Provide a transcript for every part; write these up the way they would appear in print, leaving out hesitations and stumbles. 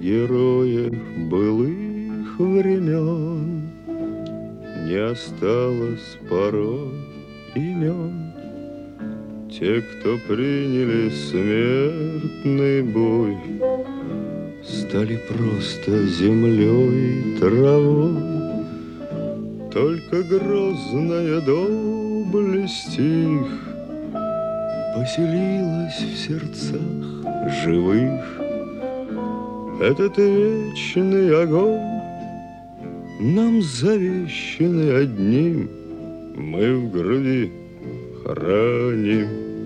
героев былых времен не осталось порой имен. Те, кто приняли смертный бой, стали просто землей и травой. Только грозная доблесть их поселилась в сердцах живых. Этот вечный огонь нам завещанный одним мы в груди храним.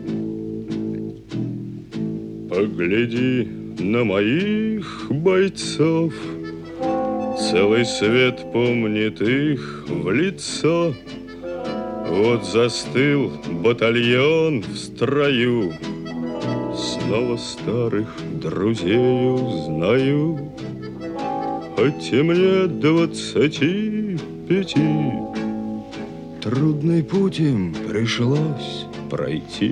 Погляди на моих бойцов, целый свет помнит их в лицо. Вот застыл батальон в строю, снова старых друзей узнаю. Хоть и мне 25, трудный путь им пришлось пройти.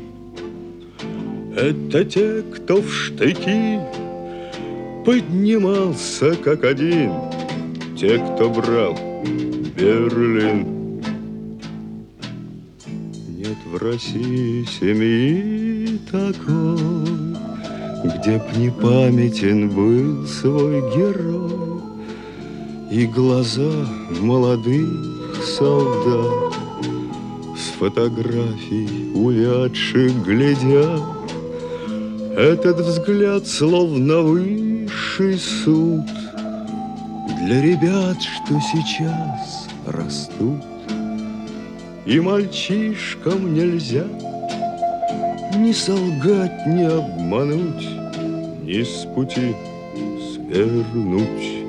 Это те, кто в штыки поднимался как один, те, кто брал Берлин. Нет в России семьи такой, где б не памятен был свой герой, и глаза молодых солдат с фотографий увядших глядят. Этот взгляд словно высший суд для ребят, что сейчас растут. И мальчишкам нельзя ни солгать, ни обмануть, ни с пути свернуть.